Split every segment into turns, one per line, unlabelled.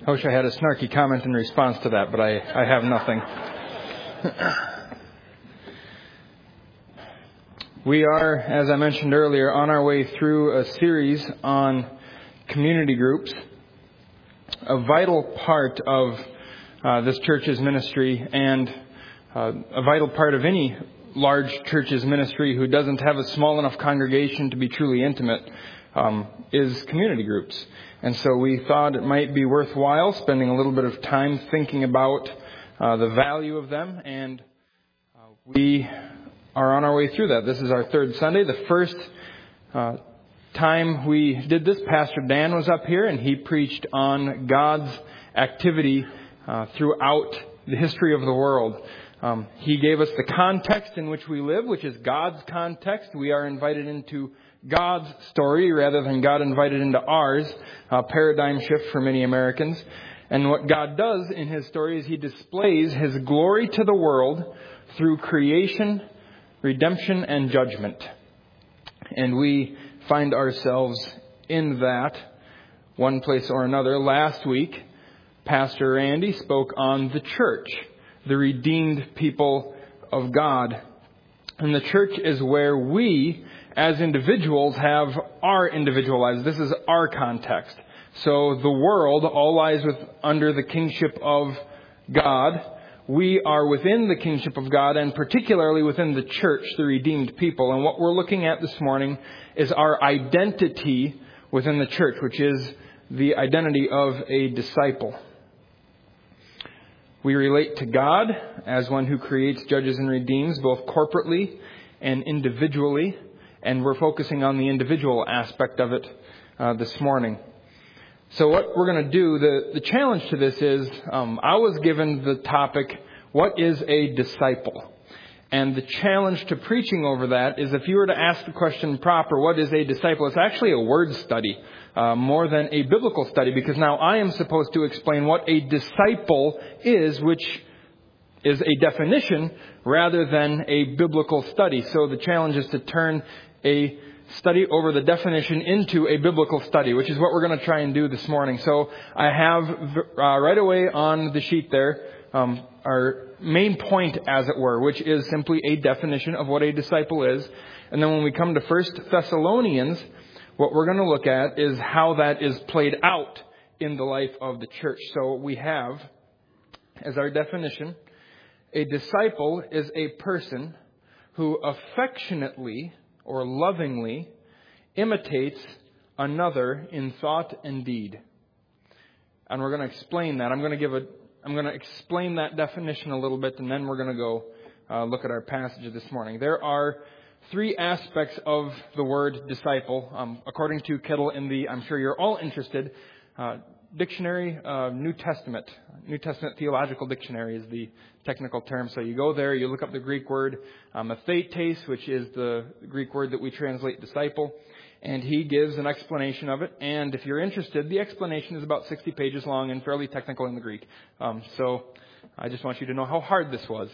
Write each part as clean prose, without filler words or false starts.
I wish I had a snarky comment in response to that, but I have nothing. We are, as I mentioned earlier, on our way through a series on community groups, a vital part of this church's ministry and a vital part of any large church's ministry who doesn't have a small enough congregation to be truly intimate is community groups. And so we thought it might be worthwhile spending a little bit of time thinking about the value of them, and we are on our way through that. This is our third Sunday. The first time we did this, Pastor Dan was up here, and he preached on God's activity throughout the history of the world. He gave us the context in which we live, which is God's context. We are invited into God's story rather than God invited into ours, a paradigm shift for many Americans. And what God does in His story is He displays His glory to the world through creation, redemption, and judgment. And we find ourselves in that one place or another. Last week, Pastor Randy spoke on the church, the redeemed people of God. And the church is where we, as individuals, have our individual lives. This is our context. So the world all lies under the kingship of God. We are within the kingship of God, and particularly within the church, the redeemed people. And what we're looking at this morning is our identity within the church, which is the identity of a disciple. We relate to God as one who creates, judges, and redeems, both corporately and individually. And we're focusing on the individual aspect of it this morning. So what we're going to do, the challenge to this is, I was given the topic, what is a disciple? And the challenge to preaching over that is, if you were to ask the question proper, what is a disciple? It's actually a word study more than a biblical study, because now I am supposed to explain what a disciple is, which is a definition rather than a biblical study. So the challenge is to turn a study over the definition into a biblical study, which is what we're going to try and do this morning. So I have right away on the sheet there our main point, as it were, which is simply a definition of what a disciple is. And then when we come to 1 Thessalonians, what we're going to look at is how that is played out in the life of the church. So we have, as our definition, a disciple is a person who affectionately or lovingly imitates another in thought and deed. And we're going to explain that. I'm going to explain that definition a little bit, and then we're going to go look at our passage this morning. There are three aspects of the word disciple, according to Kittle in the, I'm sure you're all interested, dictionary, New Testament Theological Dictionary is the technical term. So you go there, you look up the Greek word mathetes, which is the Greek word that we translate disciple, and he gives an explanation of it. And if you're interested, the explanation is about 60 pages long and fairly technical in the Greek. So I just want you to know how hard this was.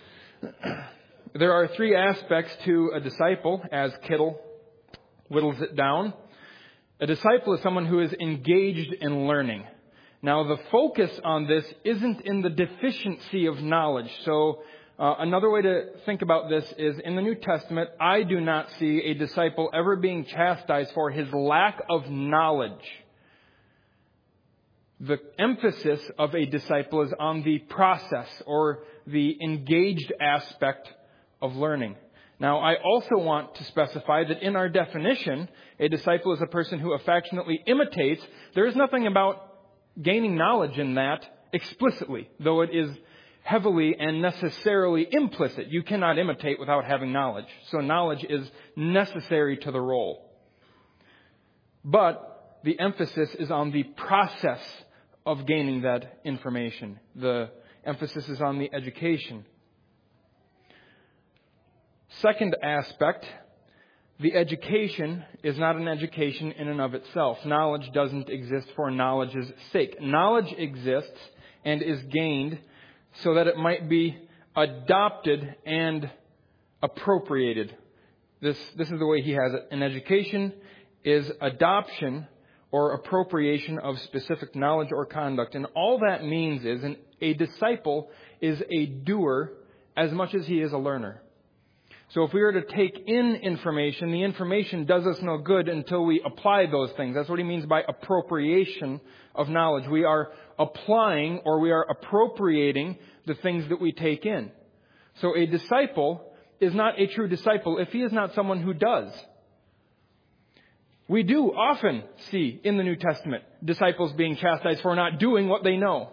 There are three aspects to a disciple, as Kittle whittles it down. A disciple is someone who is engaged in learning. Now, the focus on this isn't in the deficiency of knowledge. So, another way to think about this is, in the New Testament, I do not see a disciple ever being chastised for his lack of knowledge. The emphasis of a disciple is on the process or the engaged aspect of learning. Now, I also want to specify that in our definition, a disciple is a person who affectionately imitates. There is nothing about gaining knowledge in that explicitly, though it is heavily and necessarily implicit. You cannot imitate without having knowledge. So knowledge is necessary to the role. But the emphasis is on the process of gaining that information. The emphasis is on the education. Second aspect, the education is not an education in and of itself. Knowledge doesn't exist for knowledge's sake. Knowledge exists and is gained so that it might be adopted and appropriated. This is the way he has it. An education is adoption or appropriation of specific knowledge or conduct. And all that means is a disciple is a doer as much as he is a learner. So if we were to take in information, the information does us no good until we apply those things. That's what he means by appropriation of knowledge. We are applying or we are appropriating the things that we take in. So a disciple is not a true disciple if he is not someone who does. We do often see in the New Testament disciples being chastised for not doing what they know.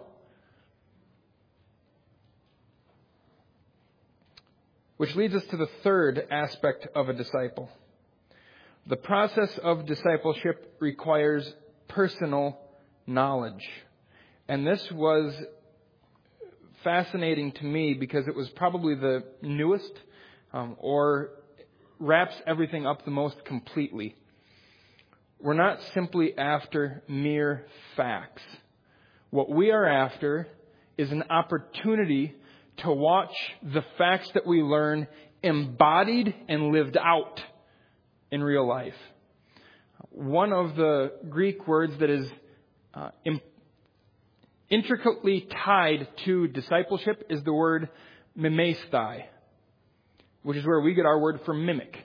Which leads us to the third aspect of a disciple. The process of discipleship requires personal knowledge. And this was fascinating to me because it was probably the newest or wraps everything up the most completely. We're not simply after mere facts. What we are after is an opportunity to watch the facts that we learn embodied and lived out in real life. One of the Greek words that is intricately tied to discipleship is the word mimestai, which is where we get our word for mimic.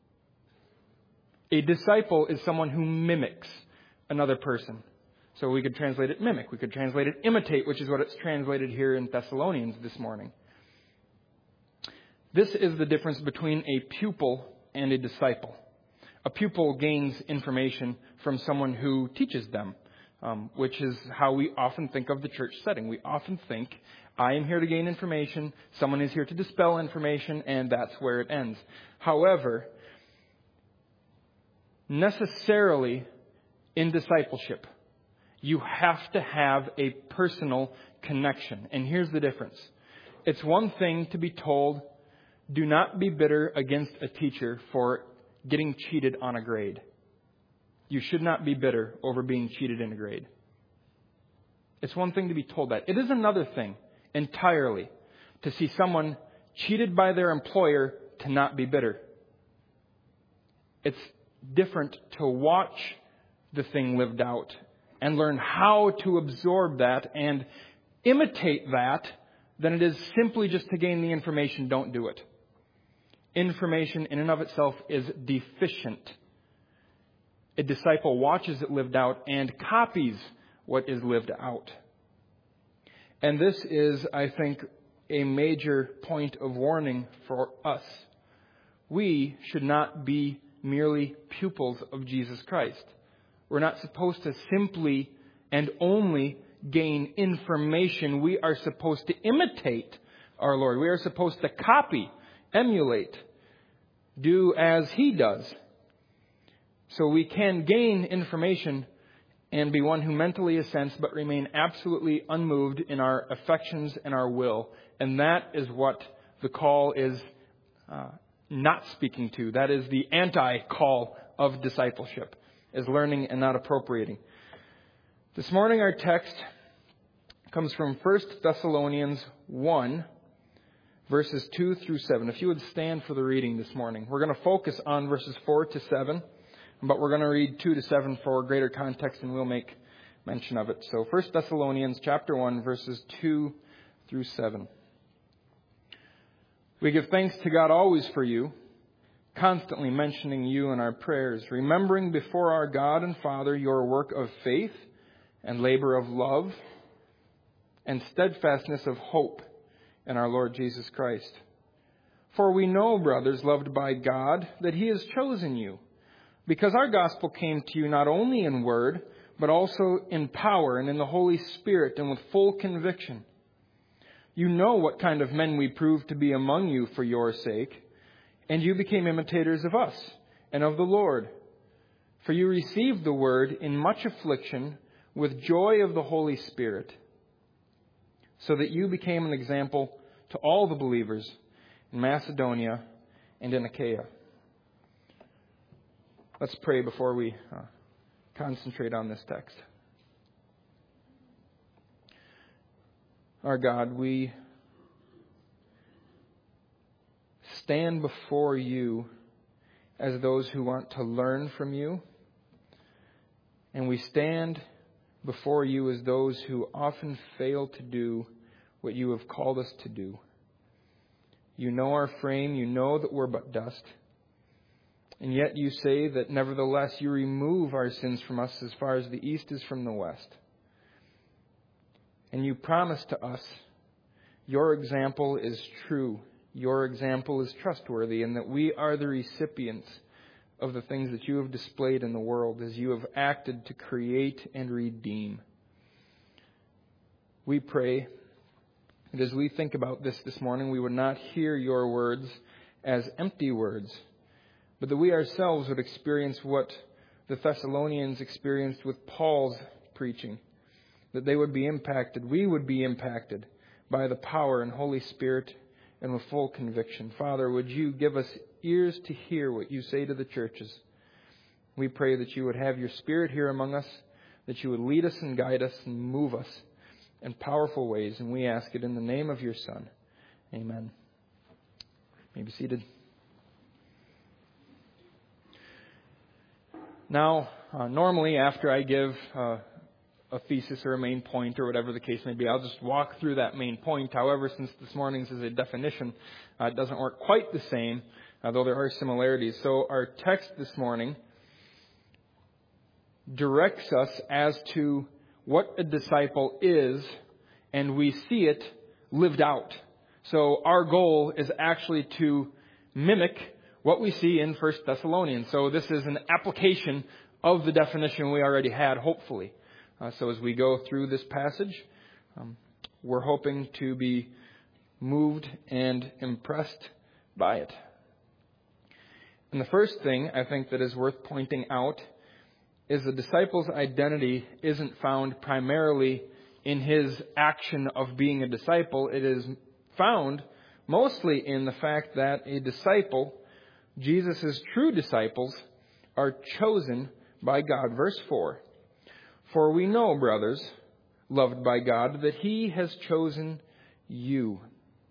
A disciple is someone who mimics another person. So we could translate it mimic. We could translate it imitate, which is what it's translated here in Thessalonians this morning. This is the difference between a pupil and a disciple. A pupil gains information from someone who teaches them, which is how we often think of the church setting. We often think, I am here to gain information, someone is here to dispel information, and that's where it ends. However, necessarily in discipleship, you have to have a personal connection. And here's the difference. It's one thing to be told, do not be bitter against a teacher for getting cheated on a grade. You should not be bitter over being cheated in a grade. It's one thing to be told that. It is another thing entirely to see someone cheated by their employer to not be bitter. It's different to watch the thing lived out and learn how to absorb that and imitate that than it is simply just to gain the information. Don't do it. Information in and of itself is deficient. A disciple watches it lived out and copies what is lived out. And this is, I think, a major point of warning for us. We should not be merely pupils of Jesus Christ. We're not supposed to simply and only gain information. We are supposed to imitate our Lord. We are supposed to copy, emulate, do as He does. So we can gain information and be one who mentally assents but remain absolutely unmoved in our affections and our will. And that is what the call is not speaking to. That is the anti-call of discipleship, is learning and not appropriating. This morning our text comes from 1 Thessalonians 1, verses 2 through 7. If you would stand for the reading this morning. We're going to focus on verses 4 to 7, but we're going to read 2 to 7 for greater context, and we'll make mention of it. So 1 Thessalonians chapter 1, verses 2 through 7. We give thanks to God always for you, constantly mentioning you in our prayers, remembering before our God and Father your work of faith and labor of love and steadfastness of hope in our Lord Jesus Christ. For we know, brothers loved by God, that He has chosen you, because our gospel came to you not only in word, but also in power and in the Holy Spirit and with full conviction. You know what kind of men we proved to be among you for your sake, and you became imitators of us and of the Lord. For you received the word in much affliction with joy of the Holy Spirit, so that you became an example to all the believers in Macedonia and in Achaia. Let's pray before we concentrate on this text. Our God, we stand before you as those who want to learn from you. And we stand before you as those who often fail to do what you have called us to do. You know our frame. You know that we're but dust. And yet you say that nevertheless you remove our sins from us as far as the east is from the west. And you promise to us your example is true. Your example is trustworthy, and that we are the recipients of the things that you have displayed in the world as you have acted to create and redeem. We pray that as we think about this morning, we would not hear your words as empty words, but that we ourselves would experience what the Thessalonians experienced with Paul's preaching, that they would be impacted, we would be impacted by the power and Holy Spirit and with full conviction. Father, would you give us ears to hear what you say to the churches? We pray that you would have your Spirit here among us, that you would lead us and guide us and move us in powerful ways. And we ask it in the name of your Son. Amen. You may be seated. Now, normally after I give a thesis or a main point or whatever the case may be, I'll just walk through that main point. However, since this morning's is a definition, it doesn't work quite the same, though there are similarities. So our text this morning directs us as to what a disciple is, and we see it lived out. So our goal is actually to mimic what we see in 1 Thessalonians. So this is an application of the definition we already had, hopefully. So as we go through this passage, we're hoping to be moved and impressed by it. And the first thing I think that is worth pointing out is the disciple's identity isn't found primarily in his action of being a disciple. It is found mostly in the fact that a disciple, Jesus' true disciples, are chosen by God. Verse 4. For we know, brothers, loved by God, that He has chosen you.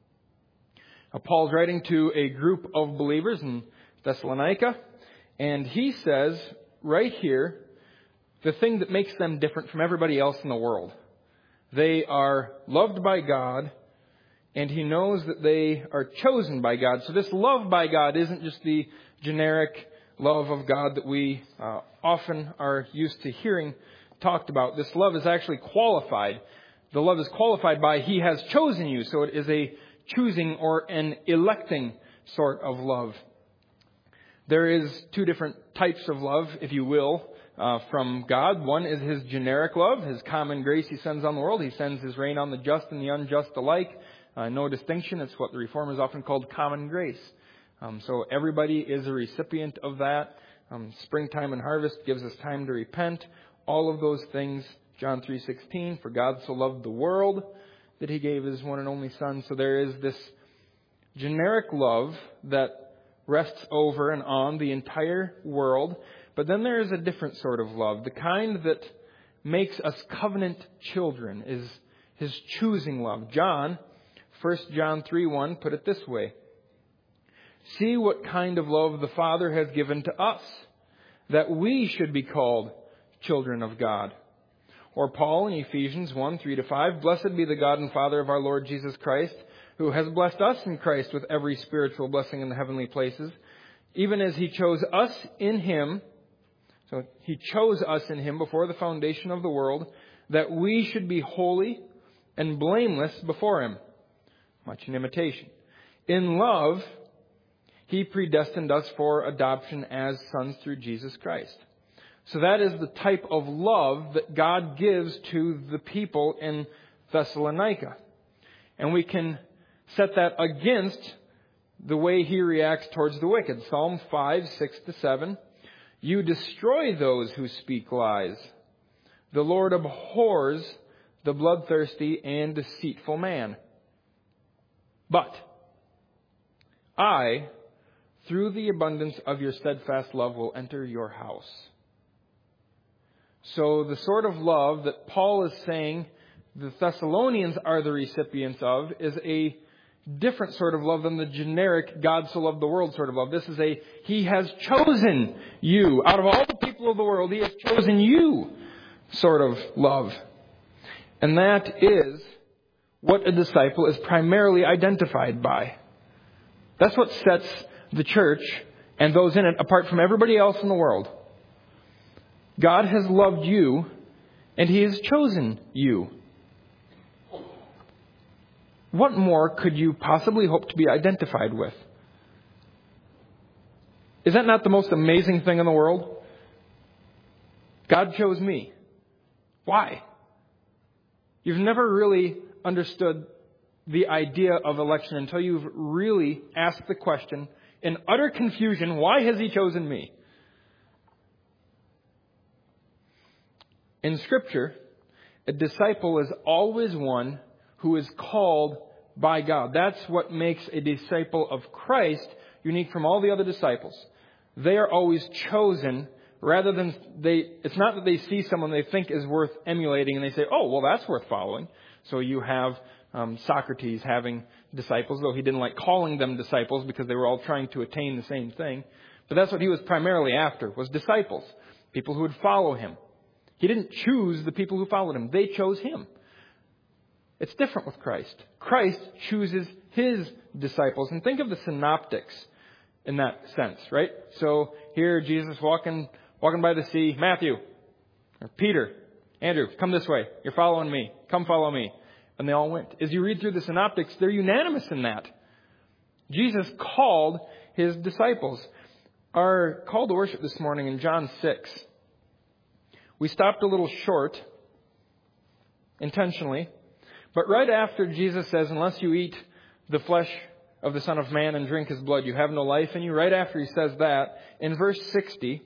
Now, Paul's writing to a group of believers in Thessalonica, and he says right here the thing that makes them different from everybody else in the world. They are loved by God, and he knows that they are chosen by God. So this love by God isn't just the generic love of God that we often are used to hearing talked about. This love is actually qualified. The love is qualified by He has chosen you. So it is a choosing or an electing sort of love. There is two different types of love, if you will, from God. One is His generic love, His common grace He sends on the world. He sends His rain on the just and the unjust alike. No distinction. It's what the Reformers often called common grace. So everybody is a recipient of that. Springtime and harvest gives us time to repent. All of those things. John 3:16, for God so loved the world that He gave His one and only Son. So there is this generic love that rests over and on the entire world. But then there is a different sort of love. The kind that makes us covenant children is His choosing love. 1 John 3:1 put it this way. See what kind of love the Father has given to us, that we should be called children of God. Or Paul in Ephesians 1:3-5, blessed be the God and Father of our Lord Jesus Christ, who has blessed us in Christ with every spiritual blessing in the heavenly places, even as He chose us in Him. So He chose us in Him before the foundation of the world, that we should be holy and blameless before Him. Much in imitation. In love, He predestined us for adoption as sons through Jesus Christ. So that is the type of love that God gives to the people in Thessalonica. And we can set that against the way He reacts towards the wicked. Psalm 5:6-7. You destroy those who speak lies. The Lord abhors the bloodthirsty and deceitful man. But I, through the abundance of your steadfast love, will enter your house. So the sort of love that Paul is saying the Thessalonians are the recipients of is a different sort of love than the generic God so loved the world sort of love. This is a He has chosen you. Out of all the people of the world, He has chosen you sort of love. And that is what a disciple is primarily identified by. That's what sets the church and those in it apart from everybody else in the world. God has loved you, and He has chosen you. What more could you possibly hope to be identified with? Is that not the most amazing thing in the world? God chose me. Why? You've never really understood the idea of election until you've really asked the question in utter confusion, why has He chosen me? In Scripture, a disciple is always one who is called by God. That's what makes a disciple of Christ unique from all the other disciples. They are always chosen rather than it's not that they see someone they think is worth emulating and they say, oh, well, that's worth following. So you have Socrates having disciples, though he didn't like calling them disciples because they were all trying to attain the same thing. But that's what he was primarily after, was disciples, people who would follow him. He didn't choose the people who followed him. They chose him. It's different with Christ. Christ chooses His disciples. And think of the synoptics in that sense, right? So here Jesus walking by the sea. Matthew, or Peter, Andrew, come this way. You're following me. Come follow me. And they all went. As you read through the synoptics, they're unanimous in that. Jesus called His disciples. Our call to worship this morning in John 6. We stopped a little short, intentionally. But right after Jesus says, unless you eat the flesh of the Son of Man and drink His blood, you have no life in you. Right after He says that, in verse 60,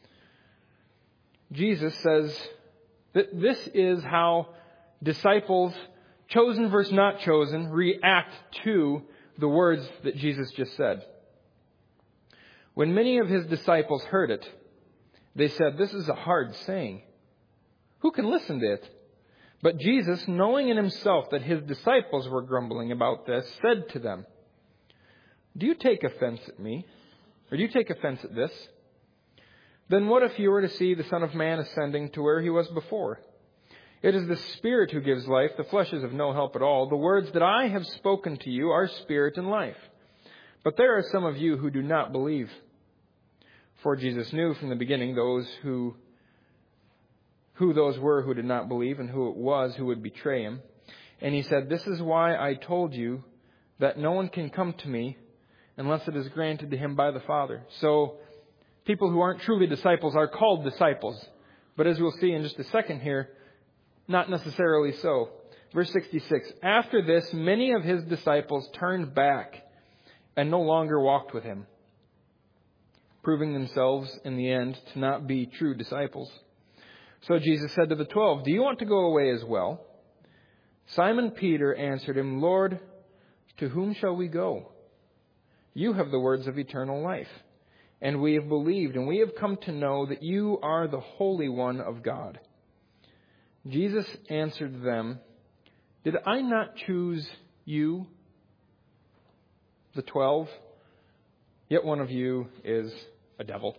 Jesus says that this is how disciples, chosen versus not chosen, react to the words that Jesus just said. When many of His disciples heard it, they said, this is a hard saying. Who can listen to it? But Jesus, knowing in Himself that His disciples were grumbling about this, said to them, do you take offense at me? Or do you take offense at this? Then what if you were to see the Son of Man ascending to where He was before? It is the Spirit who gives life. The flesh is of no help at all. The words that I have spoken to you are spirit and life. But there are some of you who do not believe. For Jesus knew from the beginning who those were who did not believe and who it was who would betray Him. And He said, this is why I told you that no one can come to me unless it is granted to him by the Father. So people who aren't truly disciples are called disciples. But as we'll see in just a second here, not necessarily so. Verse 66, after this, many of His disciples turned back and no longer walked with Him, proving themselves in the end to not be true disciples. So Jesus said to the 12, do you want to go away as well? Simon Peter answered Him, Lord, to whom shall we go? You have the words of eternal life. And we have believed, and we have come to know that you are the Holy One of God. Jesus answered them, did I not choose you, the 12? Yet one of you is a devil.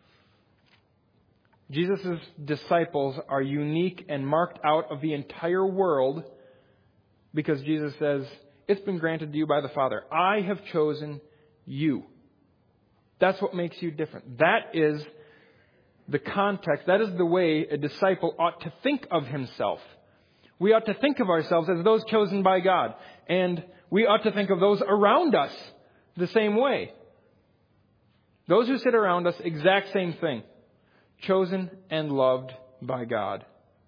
Jesus' disciples are unique and marked out of the entire world because Jesus says, it's been granted to you by the Father. I have chosen you. That's what makes you different. That is the context. That is the way a disciple ought to think of himself. We ought to think of ourselves as those chosen by God. And we ought to think of those around us the same way. Those who sit around us, exact same thing. Chosen and loved by God.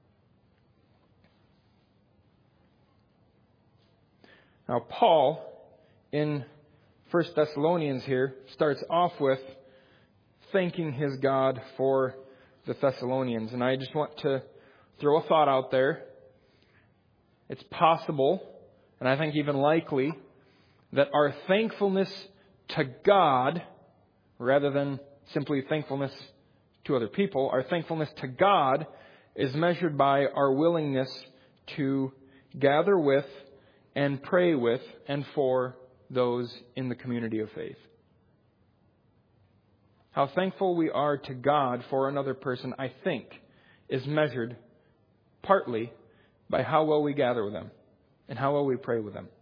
Now, Paul, in 1 Thessalonians here, starts off with thanking his God for the Thessalonians. And I just want to throw a thought out there. It's possible, and I think even likely, that our thankfulness to God, rather than simply thankfulness to other people, our thankfulness to God is measured by our willingness to gather with and pray with and for those in the community of faith. How thankful we are to God for another person, I think, is measured partly by how well we gather with them and how well we pray with them.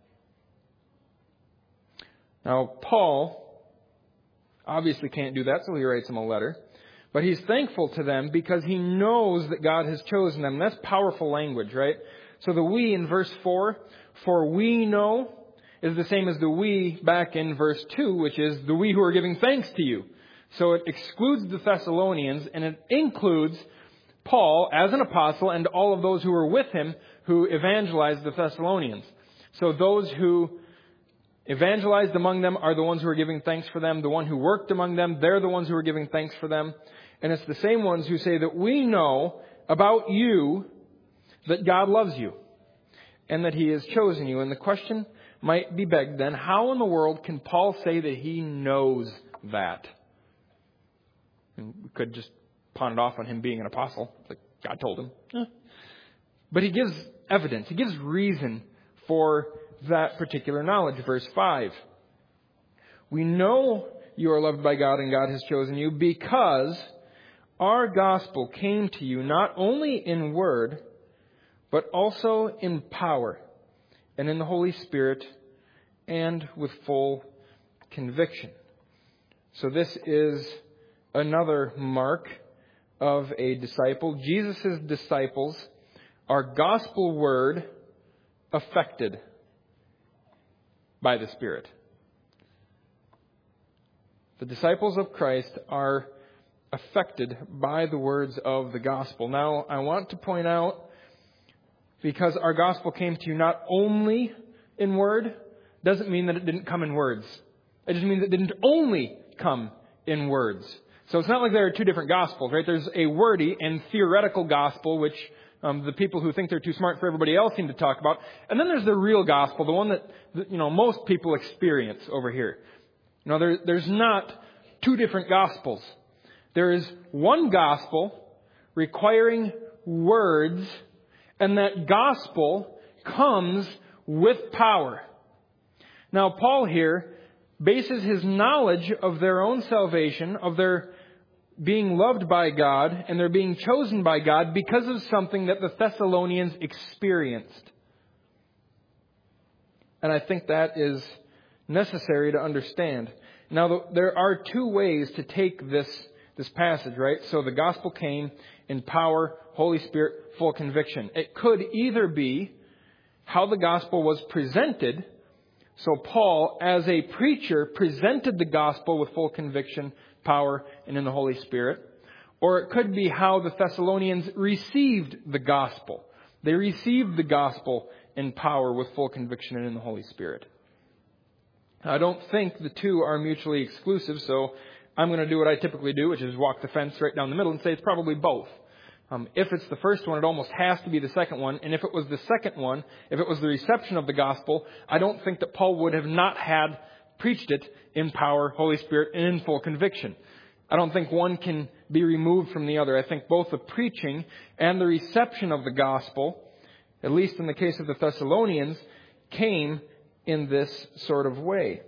Now, Paul obviously can't do that, so he writes them a letter. But he's thankful to them because he knows that God has chosen them. That's powerful language, right? So the we in verse 4, for we know, is the same as the we back in verse 2, which is the we who are giving thanks to you. So it excludes the Thessalonians and it includes Paul as an apostle and all of those who were with him who evangelized the Thessalonians. So those who evangelized among them are the ones who are giving thanks for them. The one who worked among them, they're the ones who are giving thanks for them. And it's the same ones who say that we know about you that God loves you and that He has chosen you. And the question might be begged then, how in the world can Paul say that he knows that? And we could just pawn it off on him being an apostle, like God told him. But he gives evidence, he gives reason for that particular knowledge. Verse 5. We know you are loved by God and God has chosen you because our gospel came to you not only in word, but also in power and in the Holy Spirit and with full conviction. So this is another mark of a disciple. Jesus' disciples are gospel word affected by the Spirit. The disciples of Christ are affected by the words of the gospel. Now, I want to point out, because our gospel came to you not only in word, doesn't mean that it didn't come in words. It just means it didn't only come in words. So it's not like there are two different gospels, right? There's a wordy and theoretical gospel, which the people who think they're too smart for everybody else seem to talk about. And then there's the real gospel, the one that most people experience over here. There's not two different gospels. There is one gospel requiring words, and that gospel comes with power. Now, Paul here bases his knowledge of their own salvation, of their being loved by God, and their being chosen by God because of something that the Thessalonians experienced. And I think that is necessary to understand. Now, there are two ways to take this passage, right? So the gospel came in power, Holy Spirit, full conviction. It could either be how the gospel was presented. So Paul, as a preacher, presented the gospel with full conviction, power, and in the Holy Spirit. Or it could be how the Thessalonians received the gospel. They received the gospel in power with full conviction and in the Holy Spirit. I don't think the two are mutually exclusive, so I'm going to do what I typically do, which is walk the fence right down the middle and say it's probably both. If it's the first one, it almost has to be the second one. And if it was the second one, if it was the reception of the gospel, I don't think that Paul would have not had preached it in power, Holy Spirit, and in full conviction. I don't think one can be removed from the other. I think both the preaching and the reception of the gospel, at least in the case of the Thessalonians, came in this sort of way.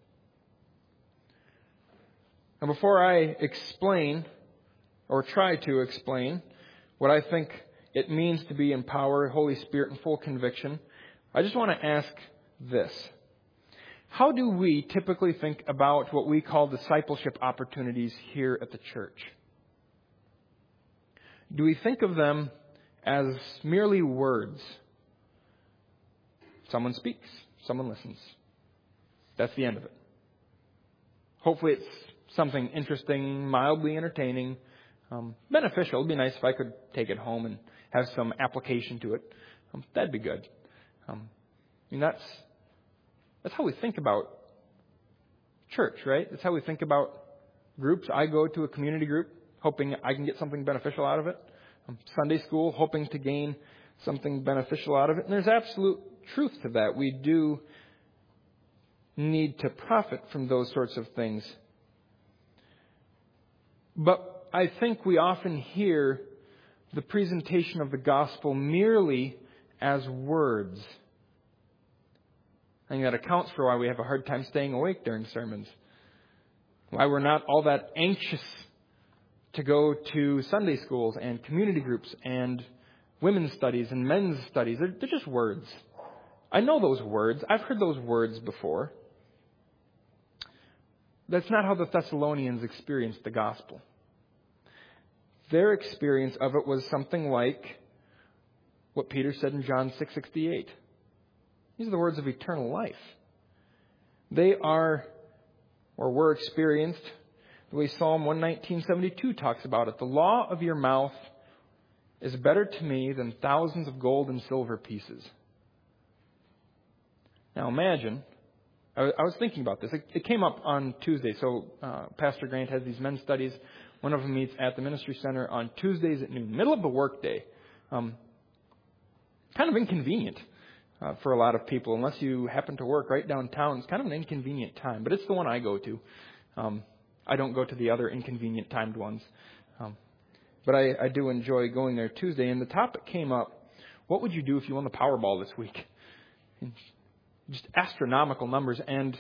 Now, before I explain, or try to explain, what I think it means to be in power, Holy Spirit, and full conviction, I just want to ask this. How do we typically think about what we call discipleship opportunities here at the church? Do we think of them as merely words? Someone speaks, someone listens. That's the end of it. Hopefully it's something interesting, mildly entertaining, beneficial. It'd be nice if I could take it home and have some application to it. That'd be good. That's how we think about church, right? That's how we think about groups. I go to a community group hoping I can get something beneficial out of it. Sunday school, hoping to gain something beneficial out of it. And there's absolute truth to that. We do need to profit from those sorts of things. But I think we often hear the presentation of the gospel merely as words. I think that accounts for why we have a hard time staying awake during sermons. Why we're not all that anxious to go to Sunday schools and community groups and women's studies and men's studies. They're just words. I know those words. I've heard those words before. That's not how the Thessalonians experienced the gospel. Their experience of it was something like what Peter said in John 6:68. These are the words of eternal life. They are, or were experienced, the way Psalm 119:72 talks about it. The law of your mouth is better to me than thousands of gold and silver pieces. Now imagine, I was thinking about this. It came up on Tuesday. So Pastor Grant has these men's studies. One of them meets at the Ministry Center on Tuesdays at noon, middle of the workday. Kind of inconvenient for a lot of people, unless you happen to work right downtown. It's kind of an inconvenient time, but it's the one I go to. I don't go to the other inconvenient timed ones. But I do enjoy going there Tuesday. And the topic came up, what would you do if you won the Powerball this week? And just astronomical numbers. And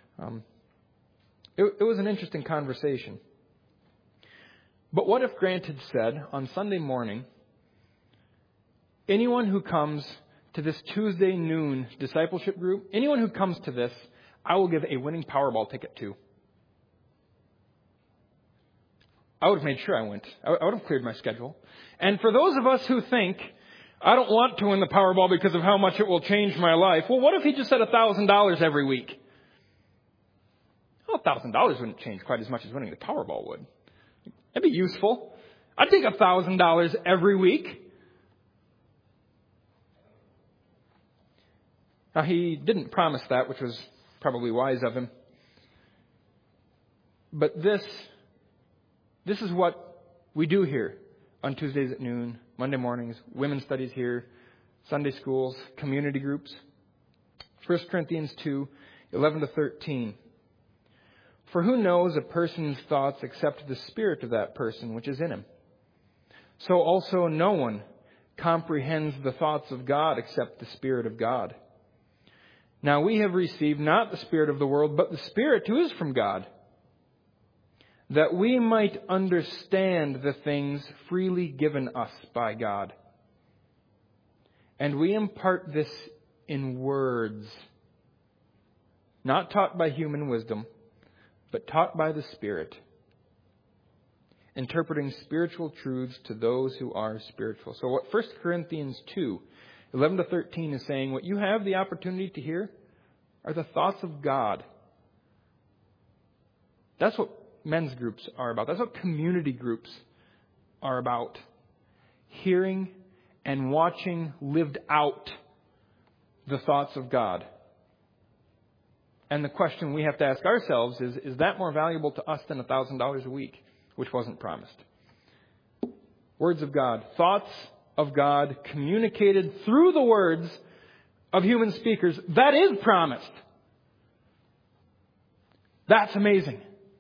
it was an interesting conversation. But what if Grant had said on Sunday morning, anyone who comes to this Tuesday noon discipleship group, anyone who comes to this, I will give a winning Powerball ticket to. I would have made sure I went. I would have cleared my schedule. And for those of us who think, I don't want to win the Powerball because of how much it will change my life. Well, what if he just said $1,000 every week? Well, $1,000 wouldn't change quite as much as winning the Powerball would. That'd be useful. I'd take $1,000 every week. Now, he didn't promise that, which was probably wise of him. But this is what we do here on Tuesdays at noon, Monday mornings, women's studies here, Sunday schools, community groups. 1 Corinthians 2:11-13. For who knows a person's thoughts except the spirit of that person which is in him? So also no one comprehends the thoughts of God except the Spirit of God. Now we have received not the spirit of the world, but the Spirit who is from God, that we might understand the things freely given us by God. And we impart this in words, not taught by human wisdom, but taught by the Spirit, interpreting spiritual truths to those who are spiritual. So what 1 Corinthians 2:11-13 is saying, what you have the opportunity to hear are the thoughts of God. That's what men's groups are about. That's what community groups are about. Hearing and watching lived out the thoughts of God. And the question we have to ask ourselves is that more valuable to us than $1,000 a week, which wasn't promised? Words of God, thoughts of God communicated through the words of human speakers. That is promised. That's amazing.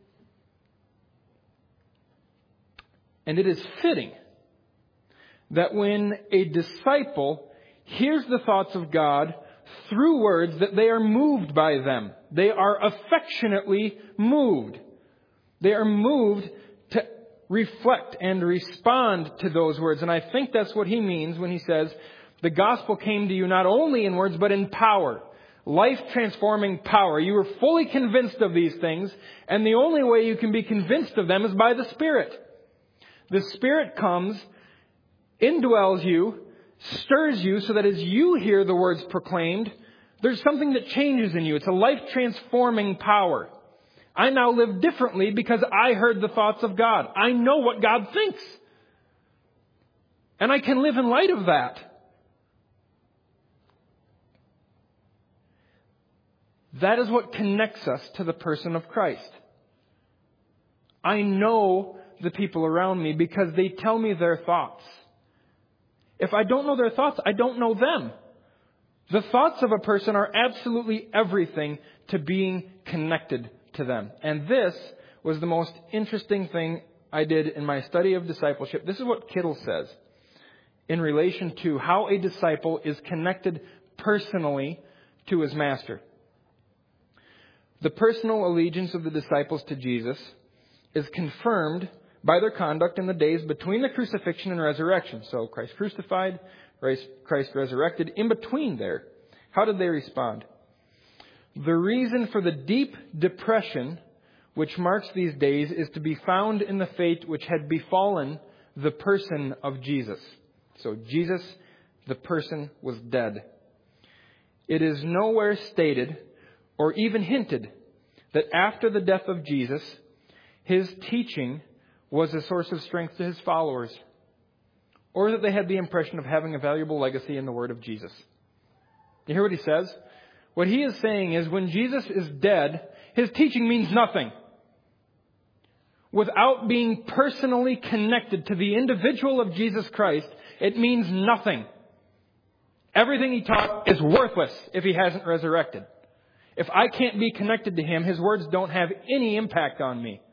And it is fitting that when a disciple hears the thoughts of God through words, that they are moved by them. They are affectionately moved. They are moved to reflect and respond to those words. And I think that's what he means when he says, the gospel came to you not only in words, but in power. Life-transforming power. You were fully convinced of these things, and the only way you can be convinced of them is by the Spirit. The Spirit comes, indwells you, stirs you so that as you hear the words proclaimed, there's something that changes in you. It's a life-transforming power. I now live differently because I heard the thoughts of God. I know what God thinks. And I can live in light of that. That is what connects us to the person of Christ. I know the people around me because they tell me their thoughts. If I don't know their thoughts, I don't know them. The thoughts of a person are absolutely everything to being connected to them. And this was the most interesting thing I did in my study of discipleship. This is what Kittle says in relation to how a disciple is connected personally to his master. The personal allegiance of the disciples to Jesus is confirmed by their conduct in the days between the crucifixion and resurrection. So Christ crucified, Christ resurrected. In between there, how did they respond? The reason for the deep depression which marks these days is to be found in the fate which had befallen the person of Jesus. So Jesus, the person, was dead. It is nowhere stated or even hinted that after the death of Jesus, his teaching was a source of strength to his followers, or that they had the impression of having a valuable legacy in the word of Jesus. You hear what he says? What he is saying is when Jesus is dead, his teaching means nothing. Without being personally connected to the individual of Jesus Christ, it means nothing. Everything he taught is worthless if he hasn't resurrected. If I can't be connected to him, his words don't have any impact on me.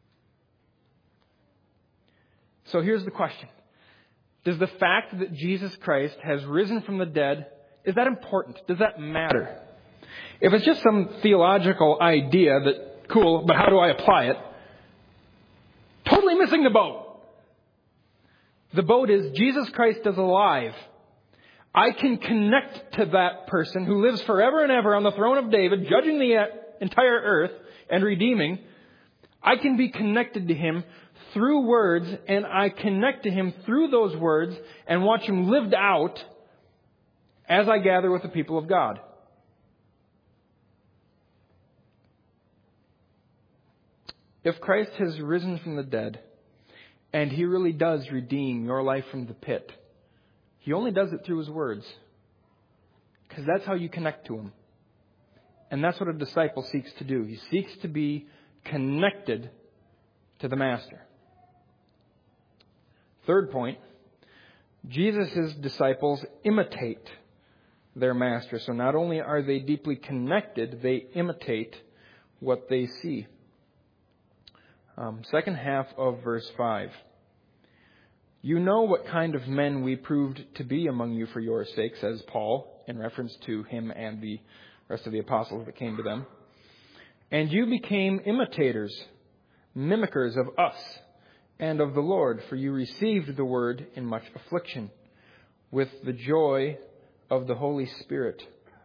So here's the question. Does the fact that Jesus Christ has risen from the dead, is that important? Does that matter? If it's just some theological idea that, cool, but how do I apply it? Totally missing the boat. The boat is Jesus Christ is alive. I can connect to that person who lives forever and ever on the throne of David, judging the entire earth and redeeming. I can be connected to him through words, and I connect to him through those words and watch him lived out as I gather with the people of God. If Christ has risen from the dead, and he really does redeem your life from the pit, he only does it through his words. Because that's how you connect to him. And that's what a disciple seeks to do. He seeks to be connected to the Master. Third point, Jesus' disciples imitate their Master. So not only are they deeply connected, they imitate what they see. Second half of verse 5. You know what kind of men we proved to be among you for your sake, says Paul, in reference to him and the rest of the apostles that came to them. And you became imitators, mimickers of us and of the Lord, for you received the word in much affliction, with the joy of the Holy Spirit.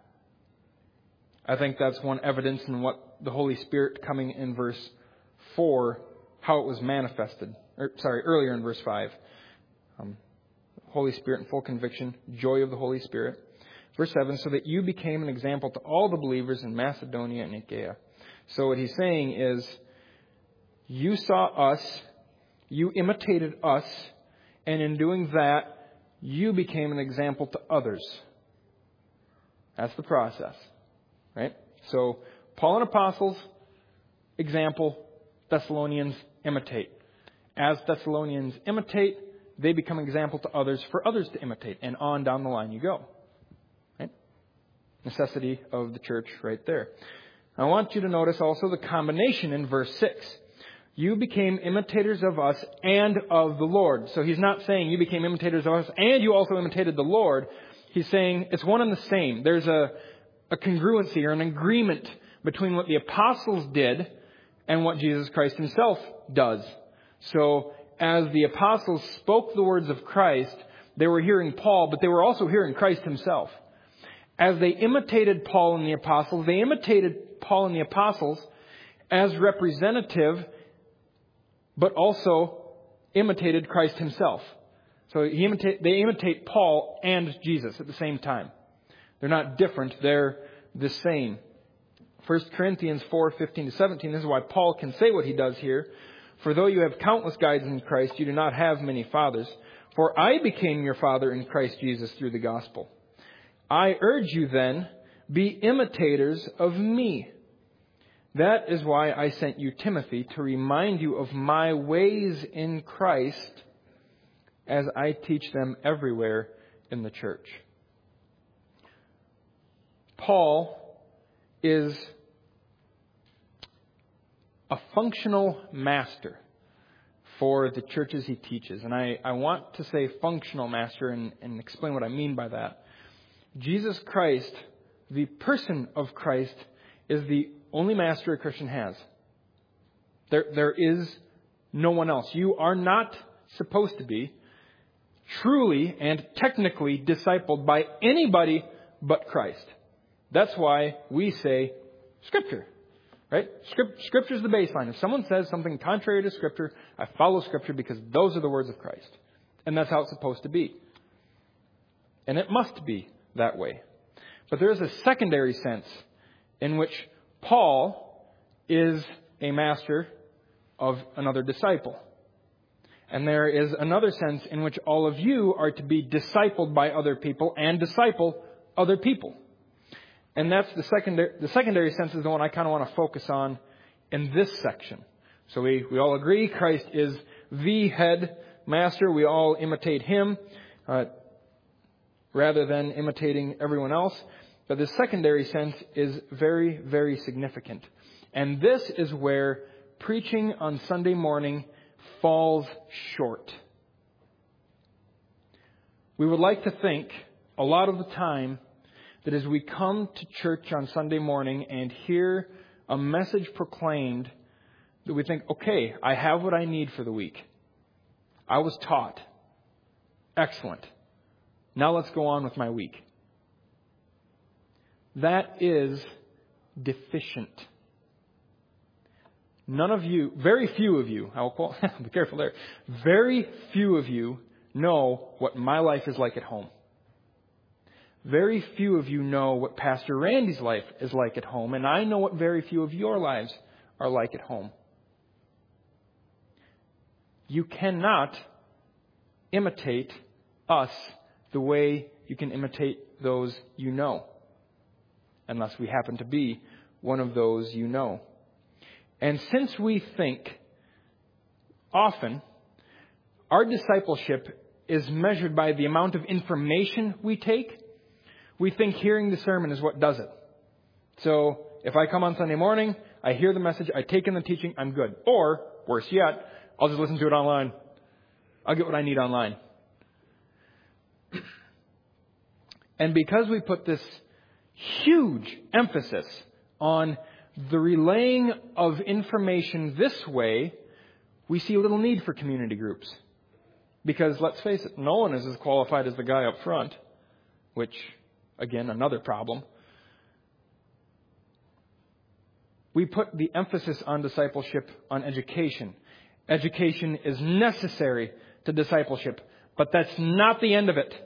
I think that's one evidence in what the Holy Spirit coming in verse 4, how it was manifested. Earlier in verse 5. Holy Spirit in full conviction, joy of the Holy Spirit. Verse 7, so that you became an example to all the believers in Macedonia and Achaia. So what he's saying is, you saw us, you imitated us, and in doing that, you became an example to others. That's the process, right? So, Paul and apostles, example, Thessalonians imitate. As Thessalonians imitate, they become an example to others for others to imitate. And on down the line you go. Right? Necessity of the church right there. I want you to notice also the combination in verse 6. You became imitators of us and of the Lord. So he's not saying you became imitators of us and you also imitated the Lord. He's saying it's one and the same. There's a congruency or an agreement between what the apostles did and what Jesus Christ himself does. So as the apostles spoke the words of Christ, they were hearing Paul, but they were also hearing Christ himself. As they imitated Paul and the apostles, they imitated Paul and the apostles as representative, but also imitated Christ himself. So they imitate Paul and Jesus at the same time. They're not different, they're the same. 1 Corinthians 4:15-17, this is why Paul can say what he does here. For though you have countless guides in Christ, you do not have many fathers. For I became your father in Christ Jesus through the gospel. I urge you then, be imitators of me. That is why I sent you Timothy, to remind you of my ways in Christ as I teach them everywhere in the church. Paul is a functional master for the churches he teaches. And I want to say functional master and explain what I mean by that. Jesus Christ, the person of Christ, is the only master a Christian has. There is no one else. You are not supposed to be truly and technically discipled by anybody but Christ. That's why we say Scripture. Right? Scripture is the baseline. If someone says something contrary to Scripture, I follow Scripture because those are the words of Christ. And that's how it's supposed to be. And it must be that way. But there is a secondary sense in which Paul is a master of another disciple. And there is another sense in which all of you are to be discipled by other people and disciple other people. And that's the secondary sense is the one I kind of want to focus on in this section. So we all agree Christ is the head master. We all imitate him rather than imitating everyone else. But the secondary sense is very, very significant. And this is where preaching on Sunday morning falls short. We would like to think a lot of the time that as we come to church on Sunday morning and hear a message proclaimed, that we think, okay, I have what I need for the week. I was taught. Excellent. Now let's go on with my week. That is deficient. None of you, very few of you, I'll be careful there, very few of you know what my life is like at home. Very few of you know what Pastor Randy's life is like at home, and I know what very few of your lives are like at home. You cannot imitate us the way you can imitate those you know, unless we happen to be one of those you know. And since we think often our discipleship is measured by the amount of information we take, we think hearing the sermon is what does it. So if I come on Sunday morning, I hear the message, I take in the teaching, I'm good. Or, worse yet, I'll just listen to it online. I'll get what I need online. And because we put this huge emphasis on the relaying of information this way, we see little need for community groups. Because let's face it, no one is as qualified as the guy up front, which, again, another problem. We put the emphasis on discipleship on education. Education is necessary to discipleship, but that's not the end of it.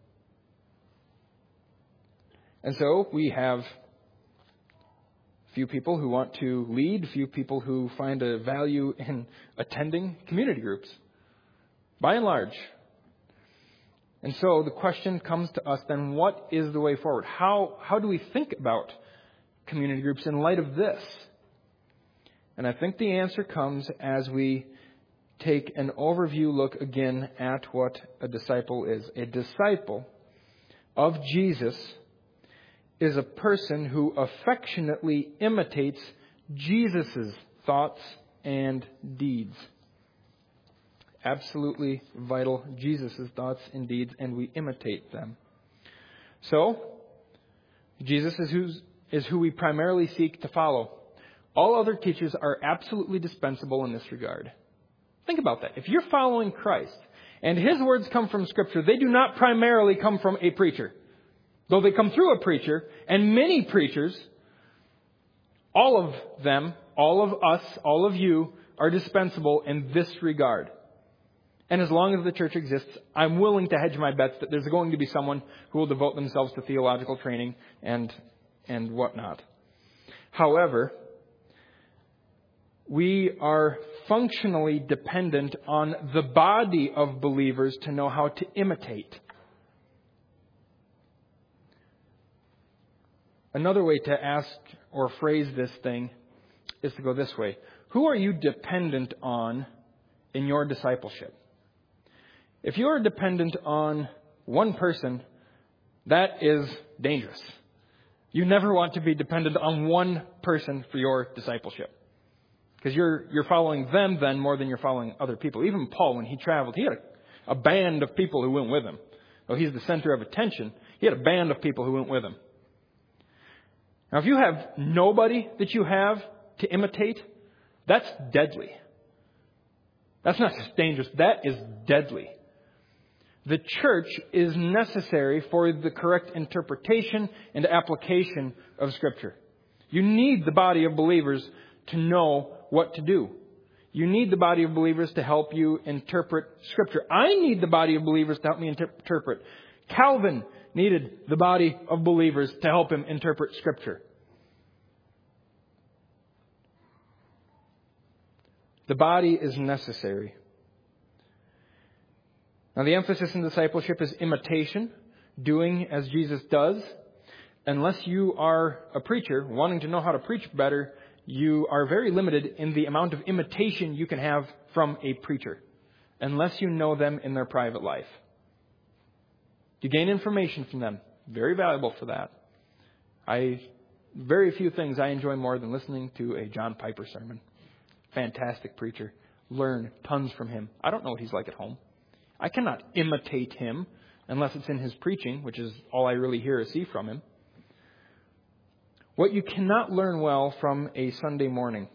And so we have few people who want to lead, few people who find a value in attending community groups, by and large. And so the question comes to us then, what is the way forward? How do we think about community groups in light of this? And I think the answer comes as we take an overview look again at what a disciple is. A disciple of Jesus is a person who affectionately imitates Jesus' thoughts and deeds. Absolutely vital. Jesus' thoughts and deeds, and we imitate them. So, Jesus is who we primarily seek to follow. All other teachers are absolutely dispensable in this regard. Think about that. If you're following Christ, and His words come from Scripture, they do not primarily come from a preacher. Though they come through a preacher, and many preachers, all of them, all of us, all of you, are dispensable in this regard. And as long as the church exists, I'm willing to hedge my bets that there's going to be someone who will devote themselves to theological training and whatnot. However, we are functionally dependent on the body of believers to know how to imitate. Another way to ask or phrase this thing is to go this way. Who are you dependent on in your discipleship? If you are dependent on one person, that is dangerous. You never want to be dependent on one person for your discipleship. Because you're following them then more than you're following other people. Even Paul, when he traveled, he had a band of people who went with him. Though he's the center of attention, he had a band of people who went with him. Now, if you have nobody that you have to imitate, that's deadly. That's not just dangerous. That is deadly. The church is necessary for the correct interpretation and application of Scripture. You need the body of believers to know what to do. You need the body of believers to help you interpret Scripture. I need the body of believers to help me interpret. Calvin needed the body of believers to help him interpret Scripture. The body is necessary. Now, the emphasis in discipleship is imitation, doing as Jesus does. Unless you are a preacher wanting to know how to preach better, you are very limited in the amount of imitation you can have from a preacher, unless you know them in their private life. You gain information from them. Very valuable for that. Very few things I enjoy more than listening to a John Piper sermon. Fantastic preacher. Learn tons from him. I don't know what he's like at home. I cannot imitate him unless it's in his preaching, which is all I really hear or see from him. What you cannot learn well from a Sunday morning.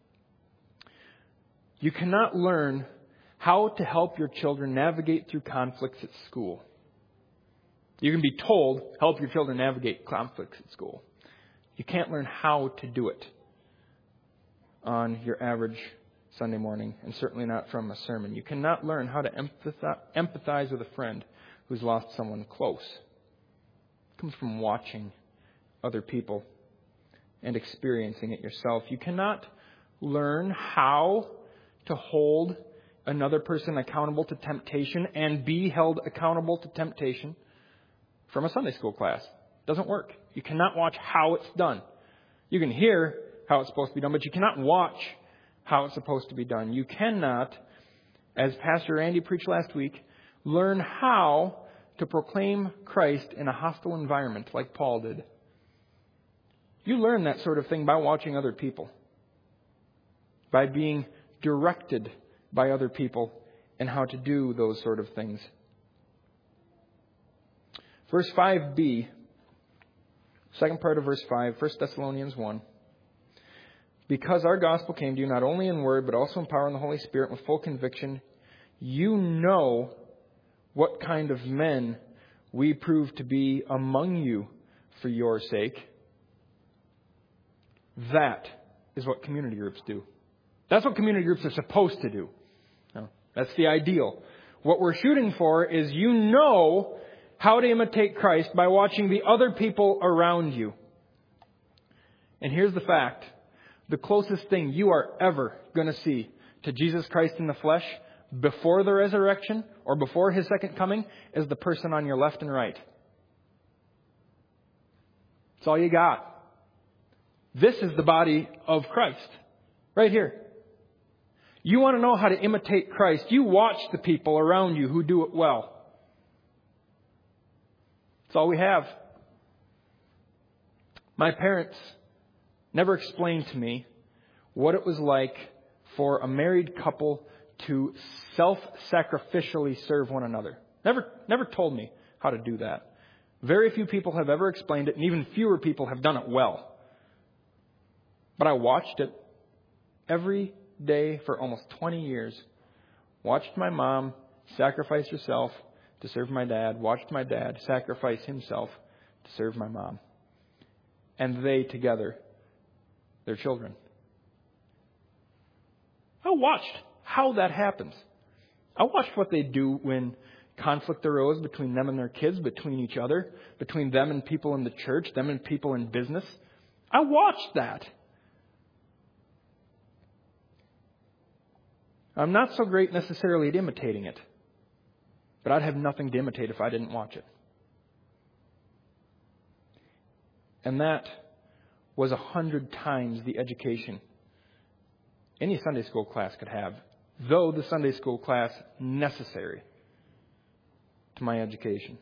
You cannot learn how to help your children navigate through conflicts at school. You can be told, help your children navigate conflicts at school. You can't learn how to do it on your average Sunday morning, and certainly not from a sermon. You cannot learn how to empathize with a friend who's lost someone close. It comes from watching other people and experiencing it yourself. You cannot learn how to hold another person accountable to temptation and be held accountable to temptation from a Sunday school class. It doesn't work. You cannot watch how it's done. You can hear how it's supposed to be done, but you cannot watch how it's supposed to be done. You cannot, as Pastor Randy preached last week, learn how to proclaim Christ in a hostile environment like Paul did. You learn that sort of thing by watching other people, by being directed by other people and how to do those sort of things. Verse 5b, second part of verse 5, 1 Thessalonians 1. Because our gospel came to you not only in word, but also in power in the Holy Spirit with full conviction, you know what kind of men we prove to be among you for your sake. That is what community groups do. That's what community groups are supposed to do. No, that's the ideal. What we're shooting for is you know how to imitate Christ by watching the other people around you. And here's the fact. The closest thing you are ever going to see to Jesus Christ in the flesh before the resurrection or before His second coming is the person on your left and right. That's all you got. This is the body of Christ. Right here. You want to know how to imitate Christ. You watch the people around you who do it well. That's all we have. My parents never explained to me what it was like for a married couple to self-sacrificially serve one another. Never told me how to do that. Very few people have ever explained it, and even fewer people have done it well. But I watched it every day for almost 20 years. Watched my mom sacrifice herself to serve my dad. Watched my dad sacrifice himself to serve my mom. And they together, their children. I watched how that happens. I watched what they do when conflict arose between them and their kids, between each other, between them and people in the church, them and people in business. I watched that. I'm not so great necessarily at imitating it, but I'd have nothing to imitate if I didn't watch it. And that was 100 times the education any Sunday school class could have, though the Sunday school class necessary to my education.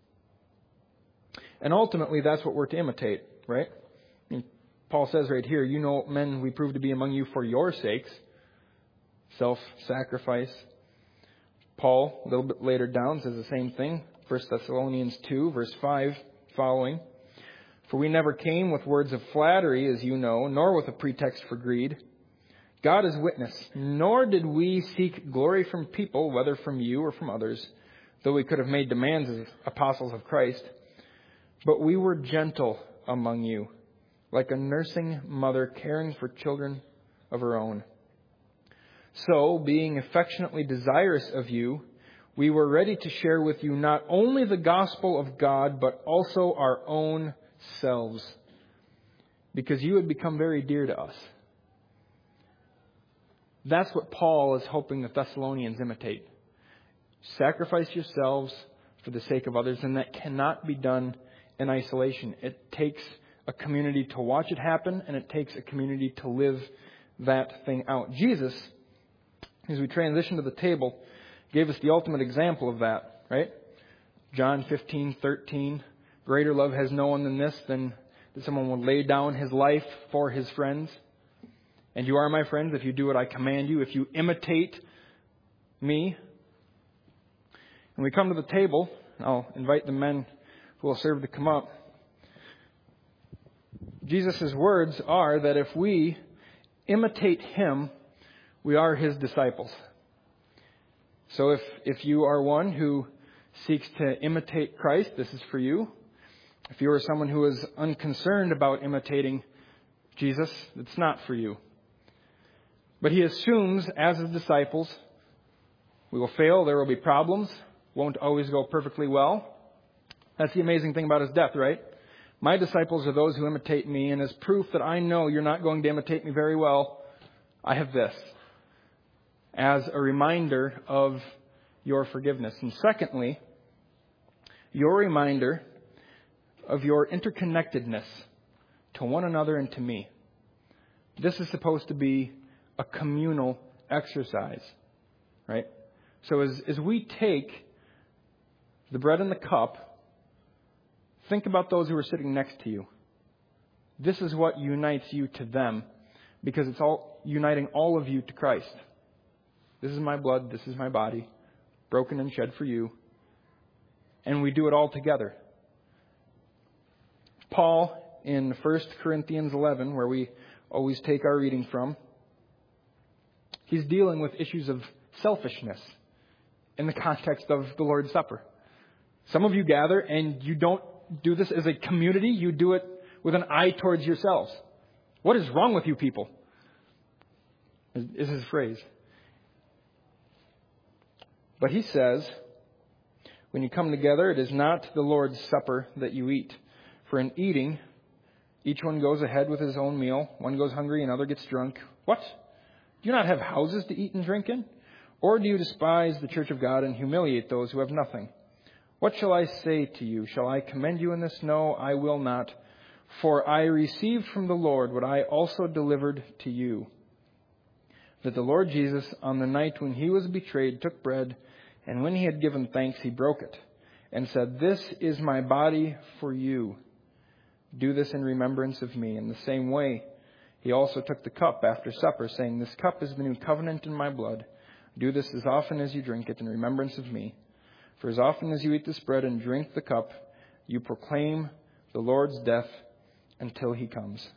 And ultimately, that's what we're to imitate, right? I mean, Paul says right here, you know men we prove to be among you for your sakes. Self-sacrifice. Paul, a little bit later down, says the same thing. 1 Thessalonians 2, verse 5 following. For we never came with words of flattery, as you know, nor with a pretext for greed. God is witness, nor did we seek glory from people, whether from you or from others, though we could have made demands as apostles of Christ. But we were gentle among you, like a nursing mother caring for children of her own. So, being affectionately desirous of you, we were ready to share with you not only the gospel of God, but also our own selves, because you had become very dear to us. That's what Paul is hoping the Thessalonians imitate. Sacrifice yourselves for the sake of others, and that cannot be done in isolation. It takes a community to watch it happen, and it takes a community to live that thing out. Jesus, as we transition to the table, gave us the ultimate example of that, right? John 15:13. Greater love has no one than this, than that someone would lay down his life for his friends. And you are my friends if you do what I command you, if you imitate me. When we come to the table, I'll invite the men who will serve to come up. Jesus' words are that if we imitate him, we are his disciples. So if you are one who seeks to imitate Christ, this is for you. If you are someone who is unconcerned about imitating Jesus, it's not for you. But he assumes, as his disciples, we will fail, there will be problems, won't always go perfectly well. That's the amazing thing about his death, right? My disciples are those who imitate me, and as proof that I know you're not going to imitate me very well, I have this as a reminder of your forgiveness. And secondly, your reminder of your interconnectedness to one another and to me. This is supposed to be a communal exercise, right? So as we take the bread and the cup, think about those who are sitting next to you. This is what unites you to them, because it's all uniting all of you to Christ. This is my blood, this is my body, broken and shed for you. And we do it all together. Paul, in 1 Corinthians 11, where we always take our reading from, he's dealing with issues of selfishness in the context of the Lord's Supper. Some of you gather and you don't do this as a community. You do it with an eye towards yourselves. What is wrong with you people? Is his phrase. But he says, when you come together, it is not the Lord's Supper that you eat. For in eating, each one goes ahead with his own meal. One goes hungry, another gets drunk. What? Do you not have houses to eat and drink in? Or do you despise the church of God and humiliate those who have nothing? What shall I say to you? Shall I commend you in this? No, I will not. For I received from the Lord what I also delivered to you. That the Lord Jesus, on the night when he was betrayed, took bread, and when he had given thanks, he broke it, and said, "This is my body for you. Do this in remembrance of me." In the same way, he also took the cup after supper, saying, "This cup is the new covenant in my blood. Do this as often as you drink it in remembrance of me. For as often as you eat this bread and drink the cup, you proclaim the Lord's death until he comes."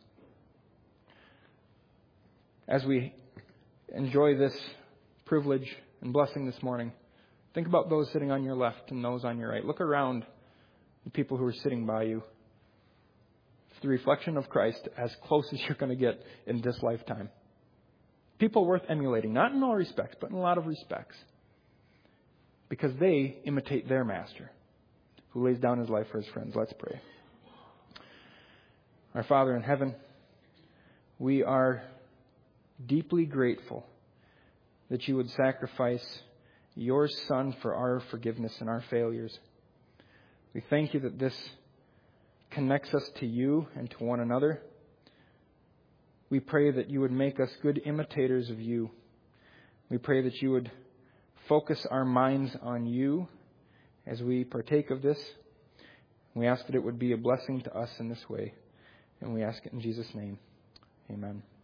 As we enjoy this privilege and blessing this morning, think about those sitting on your left and those on your right. Look around the people who are sitting by you. It's the reflection of Christ as close as you're going to get in this lifetime. People worth emulating, not in all respects, but in a lot of respects. Because they imitate their master, who lays down his life for his friends. Let's pray. Our Father in heaven, we are deeply grateful that you would sacrifice your Son for our forgiveness and our failures. We thank you that this connects us to you and to one another. We pray that you would make us good imitators of you. We pray that you would focus our minds on you as we partake of this. We ask that it would be a blessing to us in this way. And we ask it in Jesus' name. Amen.